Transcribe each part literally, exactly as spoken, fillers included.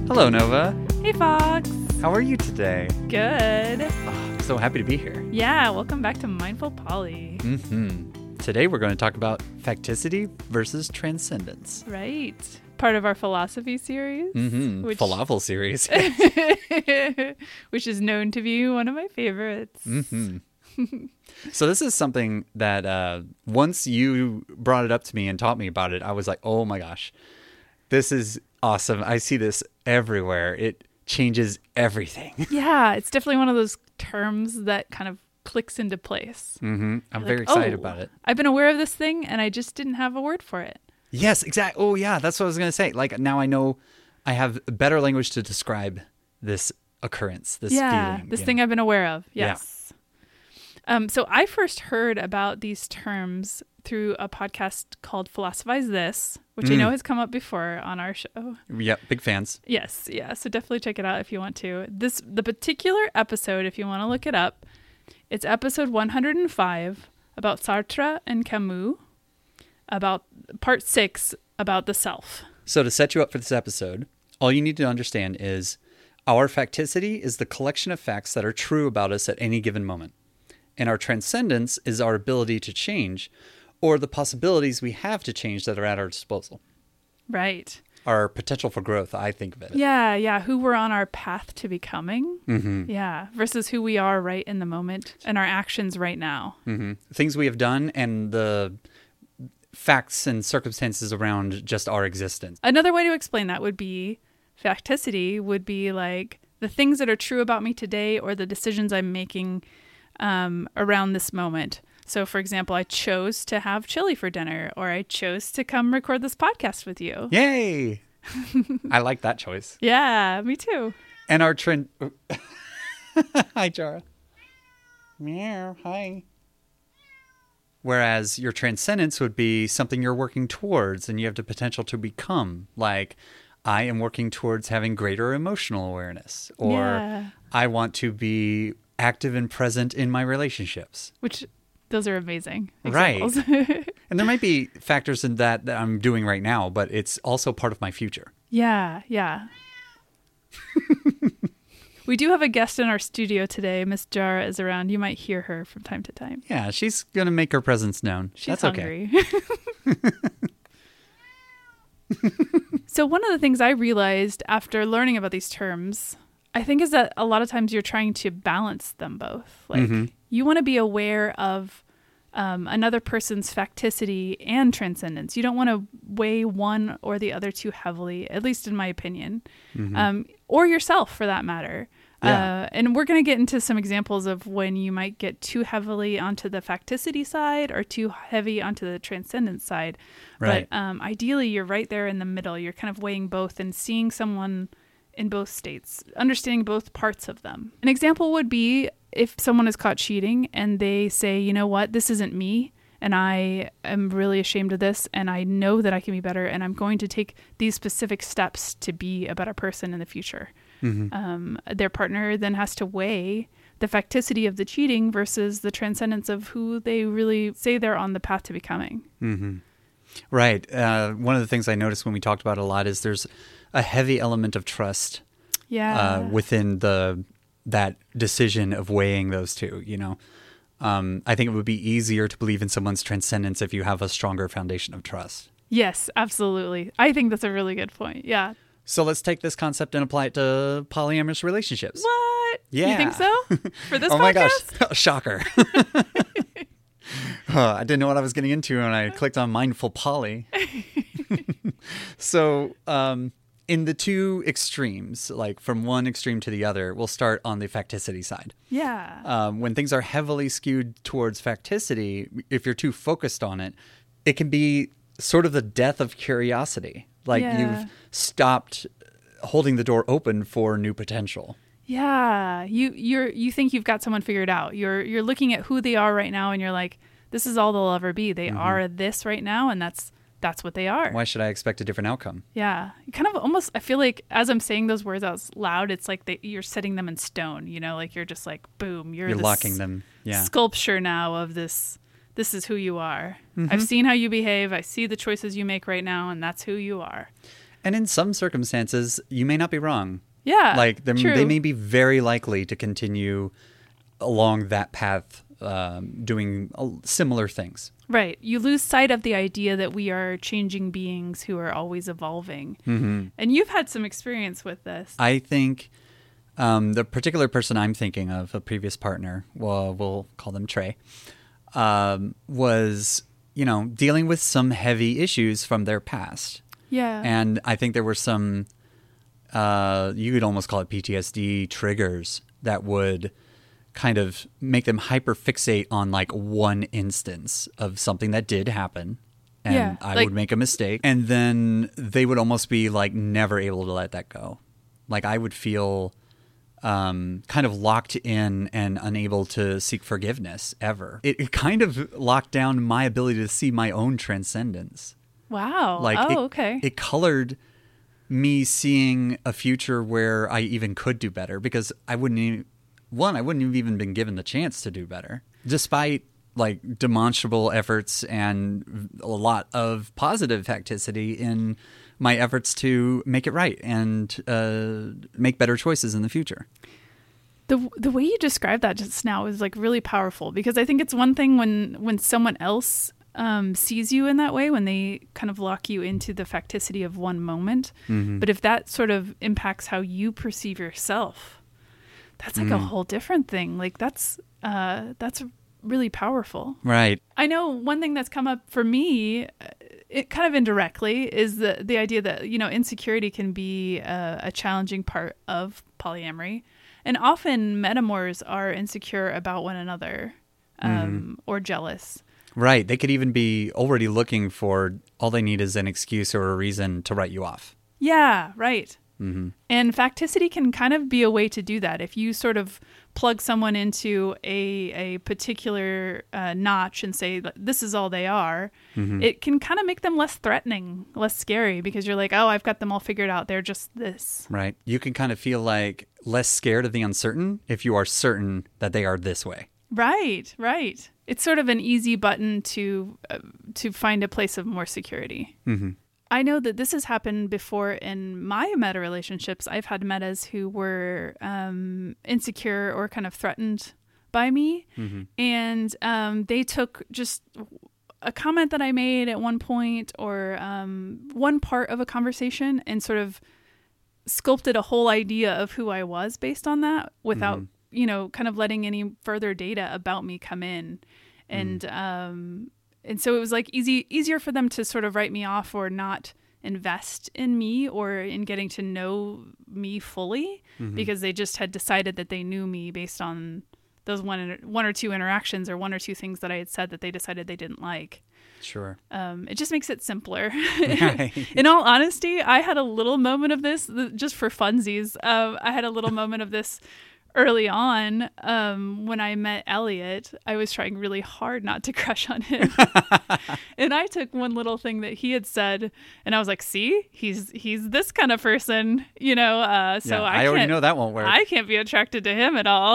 Hello, Nova. Hey, Fox. How are you today? Good. Oh, I'm so happy to be here. Yeah, welcome back to Mindful Polly. Mm-hmm. Today we're going to talk about facticity versus transcendence. Right. Part of our philosophy series. Mm-hmm. Which, Falafel series. which is known to be one of my favorites. Mm-hmm. So this is something that uh, once you brought it up to me and taught me about it, I was like, oh my gosh, this is awesome. I see this everywhere. It changes everything. Yeah, it's definitely one of those terms that kind of clicks into place. Mm-hmm. I'm Like, very excited oh, about it. I've been aware of this thing and I just didn't have a word for it. Yes, exactly. Oh yeah, that's what I was going to say. Like now I know I have better language to describe this occurrence, this yeah, feeling. this you thing know? I've been aware of. Yes. Yeah. Um, so I first heard about these terms through a podcast called Philosophize This, which Mm. I know has come up before on our show. Yeah, big fans. Yes, yeah. So definitely check it out if you want to. This the particular episode, if you want to look it up, it's episode one hundred five about Sartre and Camus, about part six about the self. So to set you up for this episode, all you need to understand is our facticity is the collection of facts that are true about us at any given moment. And our transcendence is our ability to change, or the possibilities we have to change that are at our disposal. Right. Our potential for growth, I think of it. Yeah, yeah. Who we're on our path to becoming. Mm-hmm. Yeah. Versus who we are right in the moment and our actions right now. Mm-hmm. Things we have done and the facts and circumstances around just our existence. Another way to explain that would be facticity would be like the things that are true about me today or the decisions I'm making um, around this moment. So, for example, I chose to have chili for dinner, or I chose to come record this podcast with you. Yay! I like that choice. Yeah, me too. And our trend... Hi, Jara. Meow, hi. Whereas your transcendence would be something you're working towards and you have the potential to become. Like, I am working towards having greater emotional awareness. Or Yeah. I want to be active and present in my relationships. Which, those are amazing Right. examples. And there might be factors in that that I'm doing right now, but it's also part of my future. Yeah, yeah. We do have a guest in our studio today. Miss Jara is around. You might hear her from time to time. Yeah, she's going to make her presence known. She's That's okay. hungry. So one of the things I realized after learning about these terms, I think, is that a lot of times you're trying to balance them both. Like Mhm. you want to be aware of um, another person's facticity and transcendence. You don't want to weigh one or the other too heavily, at least in my opinion, Mhm. um, or yourself for that matter. Yeah. Uh, and we're going to get into some examples of when you might get too heavily onto the facticity side or too heavy onto the transcendence side. Right. But um, ideally, you're right there in the middle. You're kind of weighing both and seeing someone in both states, understanding both parts of them. An example would be if someone is caught cheating and they say, you know what, this isn't me. And I am really ashamed of this. And I know that I can be better. And I'm going to take these specific steps to be a better person in the future. Mhm. Um, their partner then has to weigh the facticity of the cheating versus the transcendence of who they really say they're on the path to becoming. Mm-hmm. Right. Uh, one of the things I noticed when we talked about it a lot is there's a heavy element of trust Yeah. uh, within the that decision of weighing those two. You know, um, I think it would be easier to believe in someone's transcendence if you have a stronger foundation of trust. Yes, absolutely. I think that's a really good point. Yeah. So let's take this concept and apply it to polyamorous relationships. What? Yeah. You think so? For this oh podcast? my gosh, shocker. Uh, I didn't know what I was getting into when I clicked on Mindful Poly. So um, in the two extremes, like from one extreme to the other, we'll start on the facticity side. Yeah. Um, when things are heavily skewed towards facticity, if you're too focused on it, it can be sort of the death of curiosity. Like Yeah. you've stopped holding the door open for new potential. Yeah. You you're you think you've got someone figured out. You're you're looking at who they are right now and you're like, this is all they'll ever be. They Mm-hmm. are this right now and that's that's what they are. Why should I expect a different outcome? Yeah. Kind of almost, I feel like as I'm saying those words out loud, it's like they, you're setting them in stone, you know, like you're just like, boom, you're, You're this locking them. Yeah. sculpture now of this, this is who you are. Mm-hmm. I've seen how you behave. I see the choices you make right now, and that's who you are. And in some circumstances, you may not be wrong. Yeah. Like they, true. they may be very likely to continue along that path, um, doing uh, similar things. Right. You lose sight of the idea that we are changing beings who are always evolving. Mm-hmm. And you've had some experience with this. I think um, the particular person I'm thinking of, a previous partner, well, we'll call them Trey, um, was, you know, dealing with some heavy issues from their past. Yeah. And I think there were some, uh, you could almost call it P T S D triggers that would kind of make them hyper fixate on like one instance of something that did happen. And Yeah, I like- would make a mistake. And then they would almost be like never able to let that go. Like I would feel um, kind of locked in and unable to seek forgiveness ever. It, it kind of locked down my ability to see my own transcendence. Wow. Like oh, it, okay. it colored me seeing a future where I even could do better, because I wouldn't even, one, I wouldn't have even been given the chance to do better, despite like demonstrable efforts and a lot of positive facticity in my efforts to make it right and uh, make better choices in the future. The the way you described that just now is like really powerful, because I think it's one thing when when someone else um, sees you in that way, when they kind of lock you into the facticity of one moment. Mm-hmm. But if that sort of impacts how you perceive yourself, that's like Mm. a whole different thing. Like that's uh, that's really powerful. Right. I know one thing that's come up for me, uh, it kind of indirectly, is the the idea that, you know, insecurity can be a, a challenging part of polyamory, and often metamors are insecure about one another, um, Mm-hmm. or jealous. Right. They could even be already looking for, all they need is an excuse or a reason to write you off. Yeah, right. Mm-hmm. And facticity can kind of be a way to do that. If you sort of plug someone into a a particular uh, notch and say, this is all they are, Mm-hmm. it can kind of make them less threatening, less scary, because you're like, oh, I've got them all figured out. They're just this. Right. You can kind of feel like less scared of the uncertain if you are certain that they are this way. Right, right. It's sort of an easy button to uh, to find a place of more security. Mm-hmm. I know that this has happened before in my meta relationships. I've had metas who were um, insecure or kind of threatened by me. Mm-hmm. And um, they took just a comment that I made at one point, or um, one part of a conversation, and sort of sculpted a whole idea of who I was based on that, without, Mm-hmm. you know, kind of letting any further data about me come in. And Mm. um, and so it was like easy easier for them to sort of write me off or not invest in me or in getting to know me fully, Mm-hmm. because they just had decided that they knew me based on those one inter- one or two interactions or one or two things that I had said that they decided they didn't like. Sure. Um, it just makes it simpler. Right. In all honesty, I had a little moment of this, th- just for funsies. Um, I had a little moment of this early on um, when I met Elliot. I was trying really hard not to crush on him. And I took one little thing that he had said, and I was like, see, he's he's this kind of person, you know, uh, so Yeah, I, I already can't- know that won't work. I can't be attracted to him at all.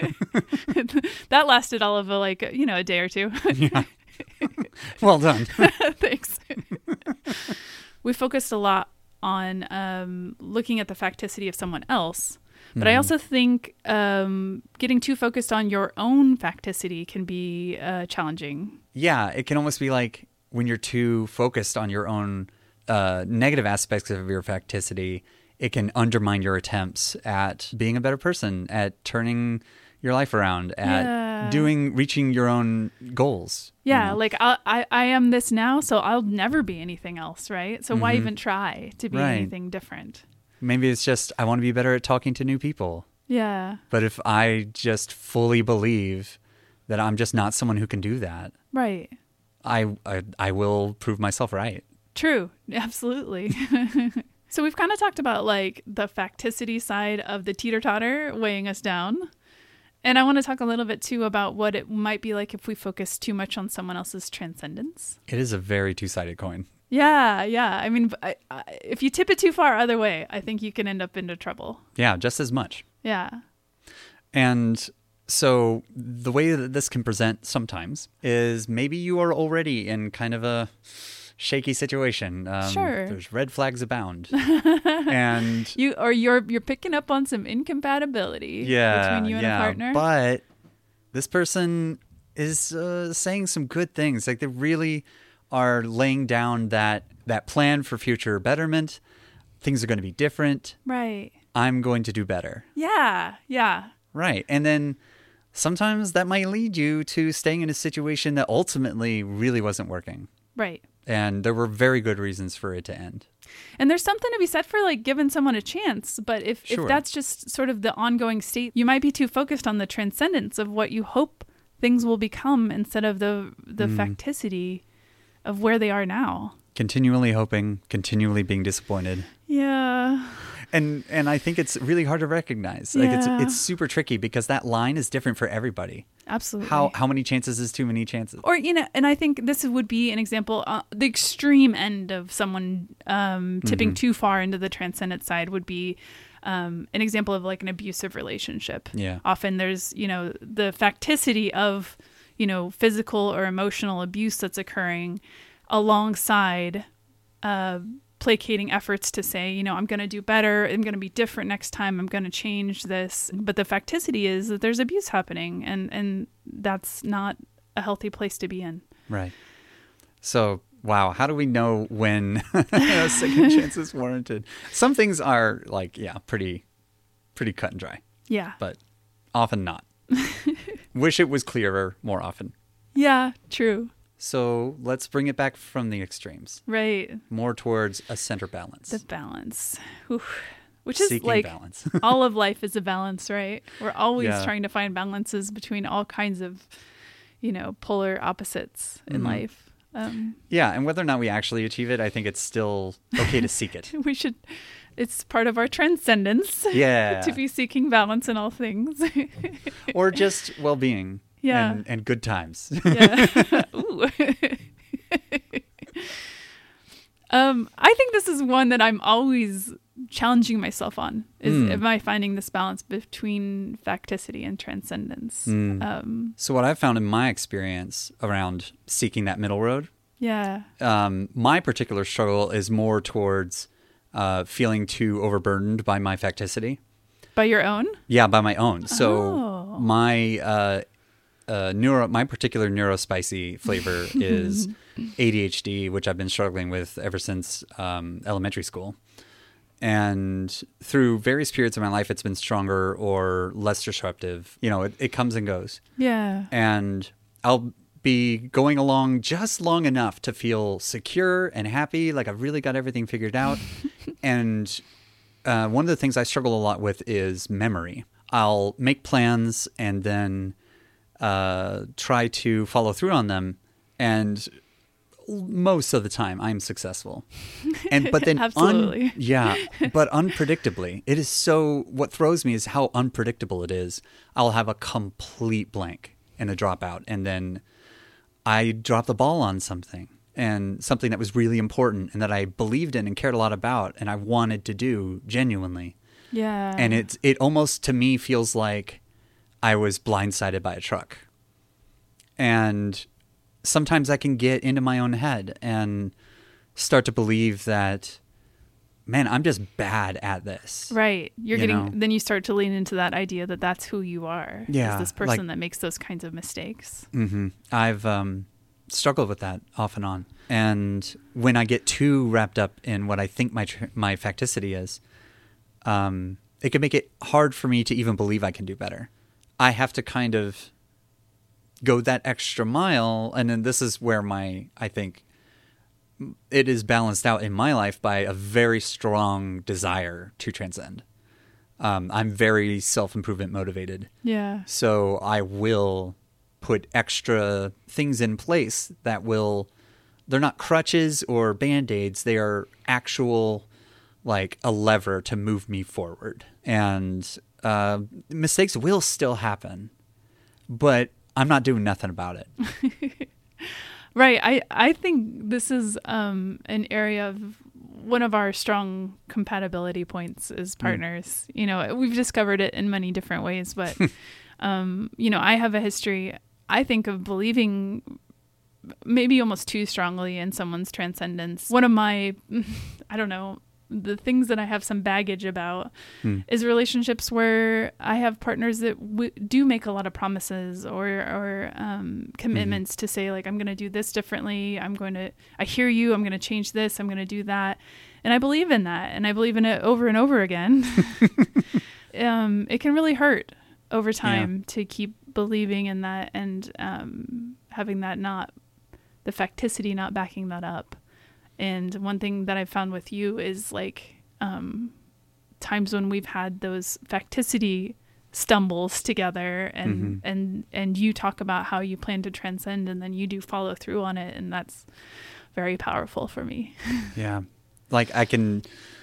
That lasted all of a, like, you know, a day or two. Yeah. Well done. Thanks. We focused a lot on um, looking at the facticity of someone else. But I Mhm. also think um, getting too focused on your own facticity can be uh, challenging. Yeah, it can almost be like when you're too focused on your own uh, negative aspects of your facticity, it can undermine your attempts at being a better person, at turning your life around, at Yeah. doing, reaching your own goals. you Yeah, know? like I, I, I am this now, so I'll never be anything else, right? So why Mhm. even try to be Right. anything different? Maybe it's just, I want to be better at talking to new people. Yeah, But if I just fully believe that I'm just not someone who can do that, right. I, I, I will prove myself right. True. Absolutely. So we've kind of talked about like the facticity side of the teeter-totter weighing us down. And I want to talk a little bit too about what it might be like if we focus too much on someone else's transcendence. It is a very two-sided coin. Yeah, yeah. I mean, I, I, if you tip it too far other way, I think you can end up into trouble. Yeah, just as much. Yeah. And so the way that this can present sometimes is maybe you are already in kind of a shaky situation. Um, Sure. There's red flags abound. and You or you're you're picking up on some incompatibility yeah, between you and yeah, a partner. But this person is uh, saying some good things. Like they really are laying down that that plan for future betterment. Things are going to be different. Right. I'm going to do better. Yeah. Yeah. Right. And then sometimes that might lead you to staying in a situation that ultimately really wasn't working. Right. And there were very good reasons for it to end. And there's something to be said for like giving someone a chance. But if, Sure. if that's just sort of the ongoing state, you might be too focused on the transcendence of what you hope things will become instead of the the Mm. facticity of where they are now. Continually hoping, continually being disappointed. Yeah. And and I think it's really hard to recognize. Like Yeah. it's it's super tricky because that line is different for everybody. Absolutely. How how many chances is too many chances? Or, you know, and I think this would be an example, uh, the extreme end of someone um, tipping Mhm. too far into the transcendent side would be um, an example of like an abusive relationship. Yeah. Often there's, you know, the facticity of, you know, physical or emotional abuse that's occurring alongside uh, placating efforts to say, you know, I'm going to do better. I'm going to be different next time. I'm going to change this. But the facticity is that there's abuse happening, and, and that's not a healthy place to be in. Right. So, wow, how do we know when a second chance is warranted? Some things are like, yeah, pretty pretty cut and dry, Yeah. but often not. Wish it was clearer more often. Yeah, true. So, let's bring it back from the extremes, Right. more towards a center balance. The balance. Whew. Which is Seeking like balance. all of life is a balance, right? We're always Yeah. trying to find balances between all kinds of, you know, polar opposites in Mhm. life. Um, Yeah, and whether or not we actually achieve it, I think it's still okay to seek it. we should, it's part of our transcendence Yeah. to be seeking balance in all things. Or just well-being Yeah. and, and good times. Yeah. Ooh. um, I think this is one that I'm always challenging myself on. Is Mm. am I finding this balance between facticity and transcendence? Mm. Um, So what I've found in my experience around seeking that middle road, yeah. um, my particular struggle is more towards uh, feeling too overburdened by my facticity. By your own? Yeah, by my own. So Oh. my uh, uh, neuro, my particular neurospicy flavor is A D H D, which I've been struggling with ever since um, elementary school. And through various periods of my life, it's been stronger or less disruptive. You know, it, it comes and goes. Yeah. And I'll be going along just long enough to feel secure and happy, like I've really got everything figured out. And uh, one of the things I struggle a lot with is memory. I'll make plans and then uh, try to follow through on them, and most of the time I'm successful. And but then Absolutely. yeah, but unpredictably, it is so. What throws me is how unpredictable it is. I'll have a complete blank and a dropout, and then I drop the ball on something, and something that was really important and that I believed in and cared a lot about and I wanted to do genuinely. Yeah. And it's it almost to me feels like I was blindsided by a truck. And sometimes I can get into my own head and start to believe that, man, I'm just bad at this. Right. You're You getting, know? then you start to lean into that idea that that's who you are. Yeah, Is this person like- that makes those kinds of mistakes. Mm-hmm. I've um, struggled with that off and on. And when I get too wrapped up in what I think my tr- my facticity is, um, it can make it hard for me to even believe I can do better. I have to kind of go that extra mile. And then this is where my, I think, it is balanced out in my life by a very strong desire to transcend. Um, I'm very self-improvement motivated. Yeah. So I will put extra things in place that will, they're not crutches or band-aids. They are actual, like a lever to move me forward. And uh, mistakes will still happen, but I'm not doing nothing about it. Right. I, I think this is um, an area of one of our strong compatibility points as partners. Mm. You know, we've discovered it in many different ways, but, um, you know, I have a history, I think, of believing maybe almost too strongly in someone's transcendence. One of my, I don't know, the things that I have some baggage about hmm. is relationships where I have partners that w- do make a lot of promises or, or um, commitments mm-hmm. to say, like, I'm going to do this differently. I'm going to, I hear you. I'm going to change this. I'm going to do that. And I believe in that. And I believe in it over and over again. um, it can really hurt over time yeah. to keep believing in that and um, having that not, the facticity not backing that up. And one thing that I've found with you is like um, times when we've had those facticity stumbles together and, mm-hmm. and, and you talk about how you plan to transcend and then you do follow through on it. And that's very powerful for me. Yeah. Like I can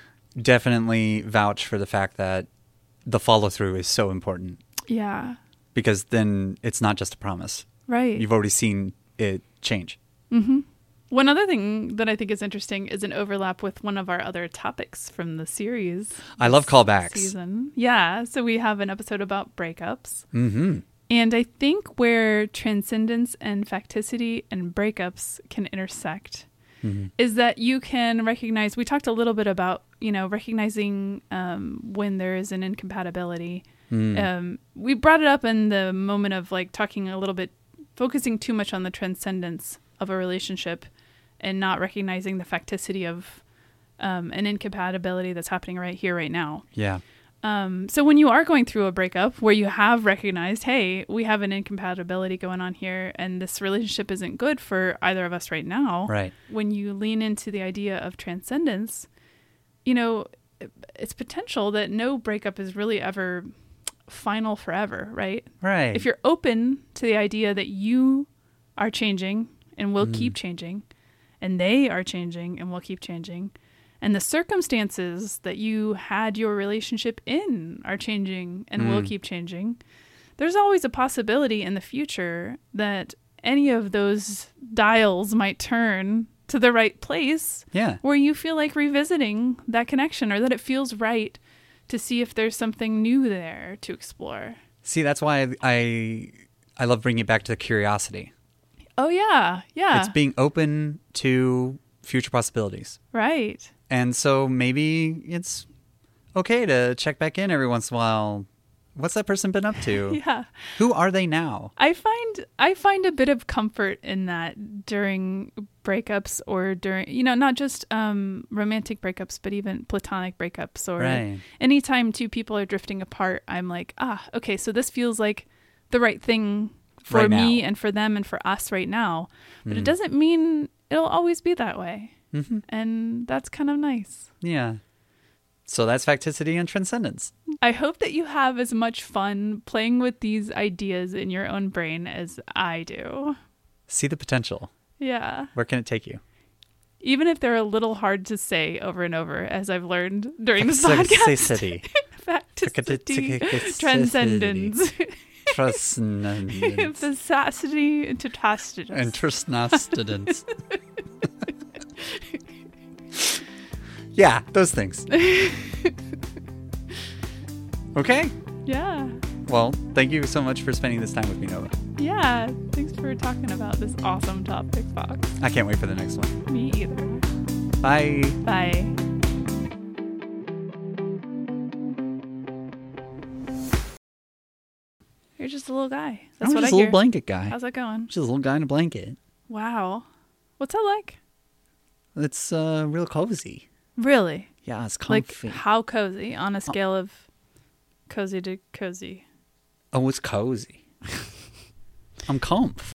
definitely vouch for the fact that the follow through is so important. Yeah. Because then it's not just a promise. Right. You've already seen it change. Mm-hmm. One other thing that I think is interesting is an overlap with one of our other topics from the series. I love callbacks. Season. Yeah. So we have an episode about breakups. Mm-hmm. And I think where transcendence and facticity and breakups can intersect mm-hmm. is that you can recognize, we talked a little bit about, you know, recognizing um, when there is an incompatibility. Mm. Um, we brought it up in the moment of like talking a little bit, focusing too much on the transcendence of a relationship and not recognizing the facticity of um, an incompatibility that's happening right here, right now. Yeah. Um, so when you are going through a breakup where you have recognized, hey, we have an incompatibility going on here and this relationship isn't good for either of us right now. Right. When you lean into the idea of transcendence, you know, it's potential that no breakup is really ever final forever, right? Right. If you're open to the idea that you are changing and will mm. keep changing, and they are changing and will keep changing, and the circumstances that you had your relationship in are changing and mm. will keep changing, there's always a possibility in the future that any of those dials might turn to the right place yeah. where you feel like revisiting that connection or that it feels right to see if there's something new there to explore. See, that's why I I, I love bringing it back to the curiosity. Oh, yeah. Yeah. It's being open to future possibilities. Right. And so maybe it's okay to check back in every once in a while. What's that person been up to? Yeah. Who are they now? I find I find a bit of comfort in that during breakups or during, you know, not just um, romantic breakups, but even platonic breakups or right. anytime two people are drifting apart, I'm like, ah, okay, so this feels like the right thing for right me now. And for them and for us right now. But mm. it doesn't mean it'll always be that way. Mm-hmm. And that's kind of nice. Yeah. So that's facticity and transcendence. I hope that you have as much fun playing with these ideas in your own brain as I do. See the potential. Yeah. Where can it take you? Even if they're a little hard to say over and over, as I've learned during this podcast. Facticity. Transcendence. Transcendence. Facacity and tastidence. And trasnastidence. Yeah, those things. Okay. Yeah. Well, thank you so much for spending this time with me, Nova. Yeah. Thanks for talking about this awesome topic, Fox. I can't wait for the next one. Me either. Bye. Bye. You're just a little guy. That's I'm what just I a hear. little blanket guy. How's that going? Just a little guy in a blanket. Wow. What's that like? It's uh, real cozy. Really? Yeah, it's comfy. Like how cozy on a scale of cozy to cozy? Oh, it's cozy. I'm comf.